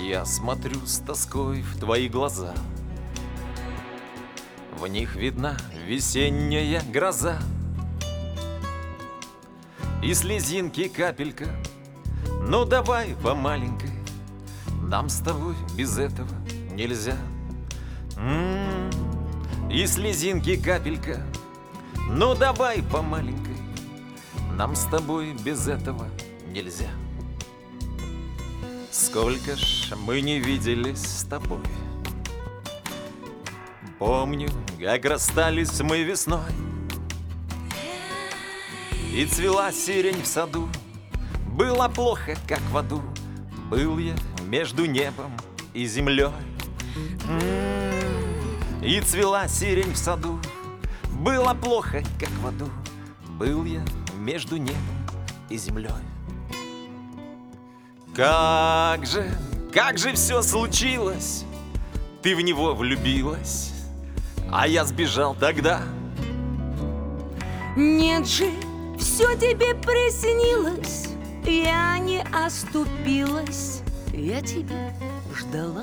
Я смотрю с тоской в твои глаза. В них видна весенняя гроза. И слезинки капелька. Ну давай по маленькой. Нам с тобой без этого нельзя. И слезинки капелька. Ну давай по маленькой. Нам с тобой без этого нельзя. Сколько ж мы не виделись с тобой. Помню, как расстались мы весной. И цвела сирень в саду. Было плохо, как в аду. Был я между небом и землей. И цвела сирень в саду. Было плохо, как в аду. Был я между небом и землей. Как же все случилось. Ты в него влюбилась, а я сбежал тогда. Нет же, все тебе приснилось. Я не оступилась, я тебя ждала.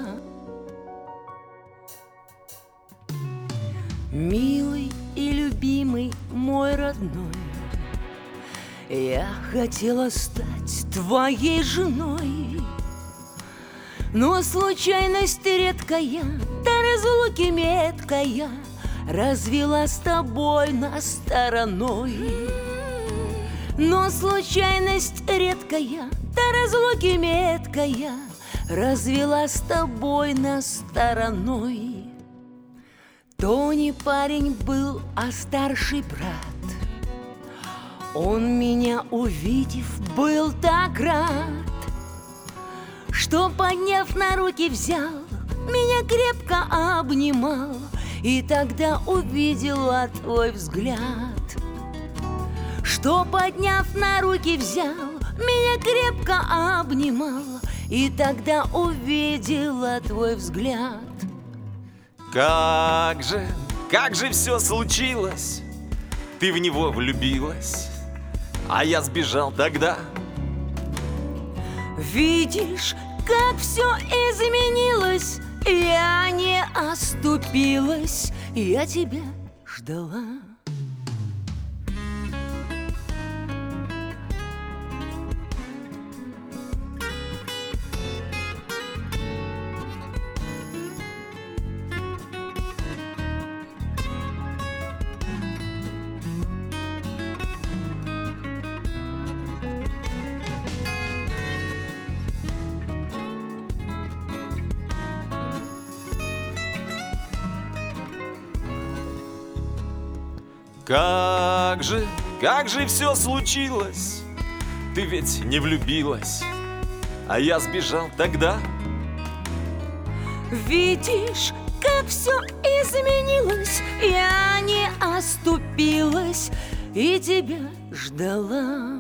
Милый и любимый мой родной, я хотела стать твоей женой, но случайность редкая, до разлуки меткая, развела с тобой нас стороной. Но случайность редкая, до разлуки меткая, развела с тобой нас стороной. То не парень был, а старший брат. Он меня, увидев, был так рад, что, подняв на руки, взял, меня крепко обнимал. И тогда увидела твой взгляд. Что, подняв на руки, взял, меня крепко обнимал. И тогда увидела твой взгляд. Как же все случилось. Ты в него влюбилась, а я сбежал тогда. Видишь, как все изменилось. Я не оступилась, я тебя ждала. Как же все случилось. Ты ведь не влюбилась, а я сбежал тогда. Видишь, как все изменилось. Я не оступилась и тебя ждала.